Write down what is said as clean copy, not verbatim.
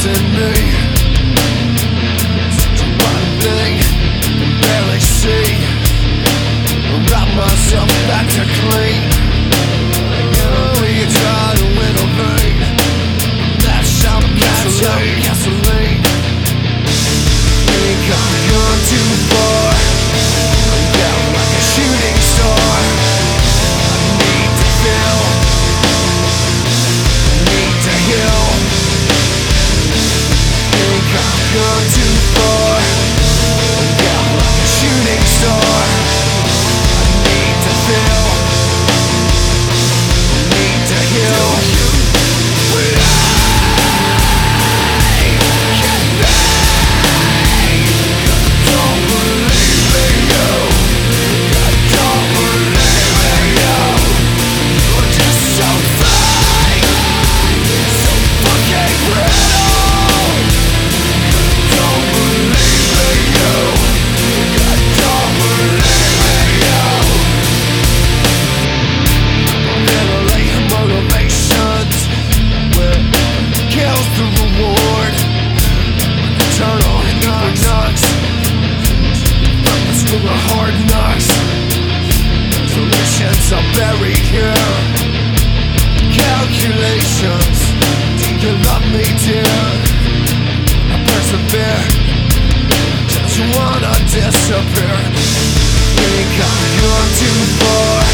in me. Such a rotten thing, can barely see. Wrap myself back to clean. You try to innovate. That's how gasoline. Think I've gone too far. I'm down like a shooting star. I need to feel, need to heal. Think I've gone too far. I'm down like a shooting star. I need to feel, need to heal. Hard knocks, solutions are buried here. Calculations, do you love me, dear? I persevere, just wanna disappear. Think I've gone too far.